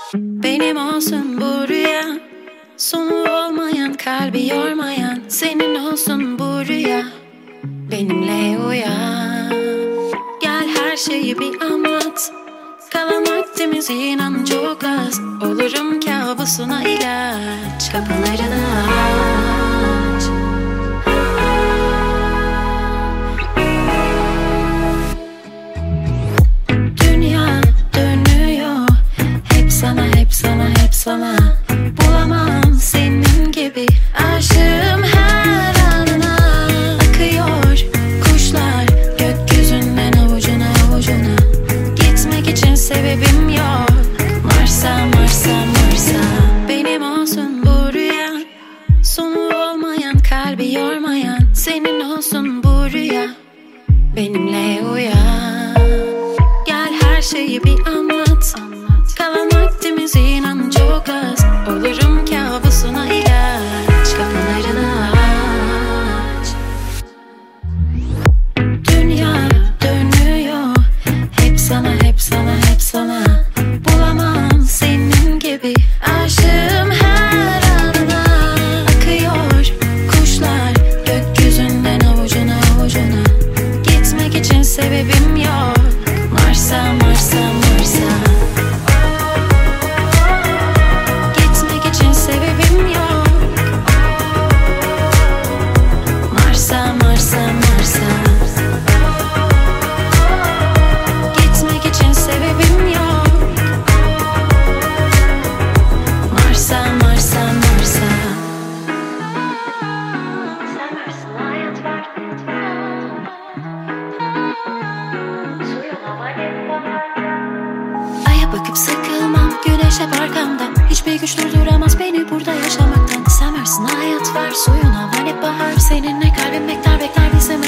Benim olsun bu rüya, sonu olmayan, kalbi yormayan. Senin olsun bu rüya, benimle uyan. Gel her şeyi bir anlat. Kalan vaktimiz inan çok az. Olurum kabusuna ilaç. Kapılarını aç. Dünya dönüyor, hep sana, hep sana, hep sana. Bulamam senin gibi aşığım her anına. Akıyor kuşlar gökyüzünden avucuna avucuna. Gitmek için sebebim yok. Varsa varsa varsa. Benim olsun bu rüya, sonu olmayan, kalbi yormayan. Senin olsun bu rüya, benimle uyan. Gel her şeyi bir anlat. Kalan vaktimiz inan çok az. Olurum kabusuna ilaç. Kapılarını aç. Dünya dönüyor, hep sana, hep sana, hep sana. Bulamam senin gibi aşığım her anına. Akıyor kuşlar gökyüzünden avucuna avucuna. Gitmek için sebebim yok. Varsa varsa varsa. Gitmek için sebebim yok. Varsa varsa varsa. Gitmek için sebebim yok. Varsa varsa varsa. Sen varsın, hayat var. Aya bakıp sıkılmam, güneş hep arkamda. Hiçbir güç durduramaz beni burada yaşamaktan. Sen varsın, hayat var, suyun havan hep bahar. Seninle kalbim bekler bekler bizim